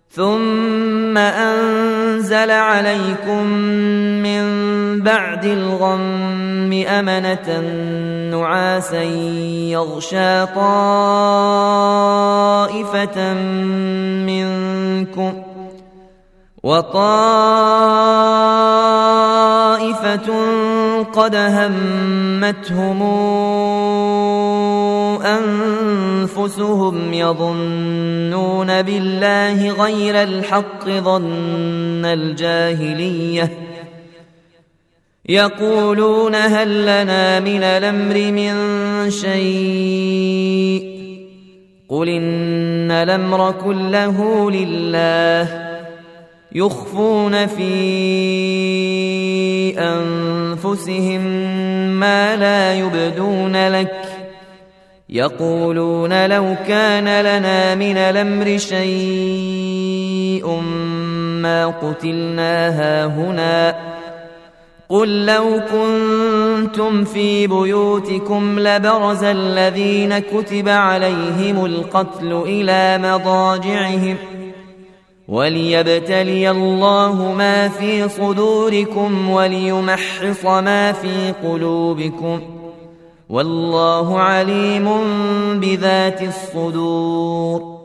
ثم أنزل عليكم من بعد الغم أمنة نعاسا يغشى طائفة منكم وطائفة قد همتهم أنفسهم يظنون بالله غير الحق ظن الجاهلية يقولون هل لنا من الأمر من شيء قل إن الأمر كله لله يخفون في أنفسهم ما لا يبدون لك يقولون لو كان لنا من الأمر شيء ما قتلنا هاهنا قل لو كنتم في بيوتكم لبرز الذين كتب عليهم القتل إلى مضاجعهم وليبتلي الله ما في صدوركم وليمحص ما في قلوبكم والله عليم بذات الصدور